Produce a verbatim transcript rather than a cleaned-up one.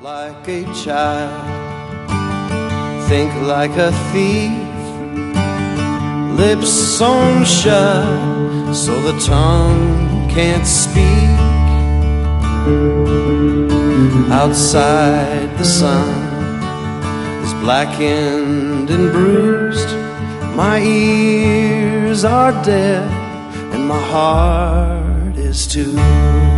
like a child, think like a thief, lips sewn shut so the tongue can't speak. Outside the sun is blackened and bruised, my ears are deaf and my heart is too.